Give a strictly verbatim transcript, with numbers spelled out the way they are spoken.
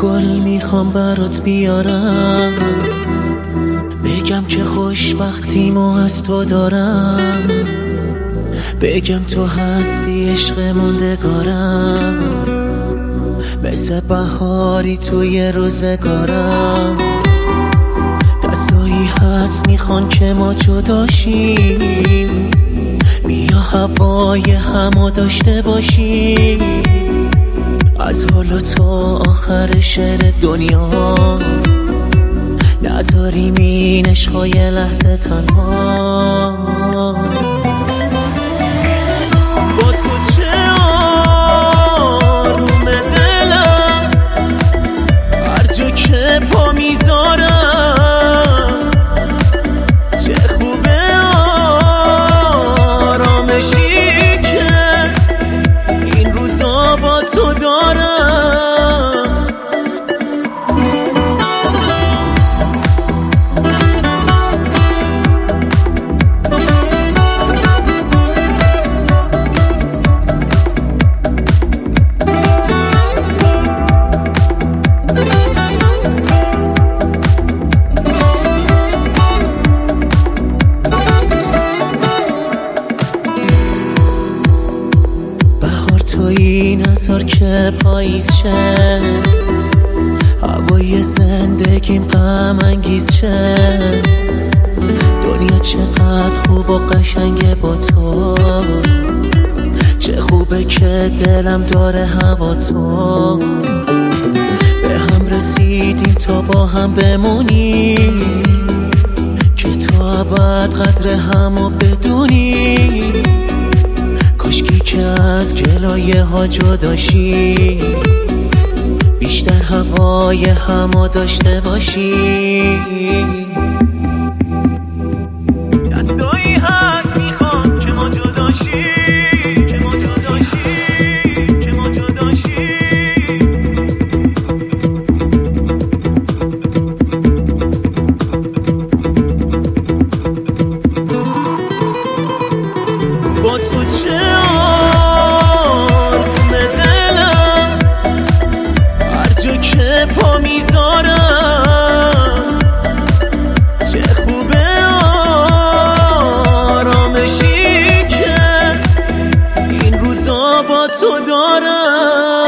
گل میخوام برات بیارم، بگم که خوشبختیمو از تو دارم، بگم تو هستی عشق موندگارم، مثل بهاری توی روزگارم. دستایی هست میخوان که ما جداشیم، بیا هوای همو داشته باشیم، از حالا تا آخر شهر دنیا نذاریم این عشقا یه لحظه تنها. با تو چه آروم دلم، هر جا که پا میذارم چه خوبه آرامشی که این روزا با تو دارم. تویی نذار که پاییز شه، هوای زندگیم غم انگیز شه، دنیا چقدر خوب و قشنگه با تو، چه خوبه که دلم داره هوا تو. به هم رسیدیم تا با هم بمونیم، که تو ابد قدر همو بدونی، کاشکی که از گلایه ها جداشی، بیشتر هوای همو داشته باشی. دستایی هست میخوام که ما جداشی، که ما جداشی، که ما جداشی. با تو چه آروم دلم، هر جا که پا میذارم چه خوبه آرامشی که این روزا با تو دارم.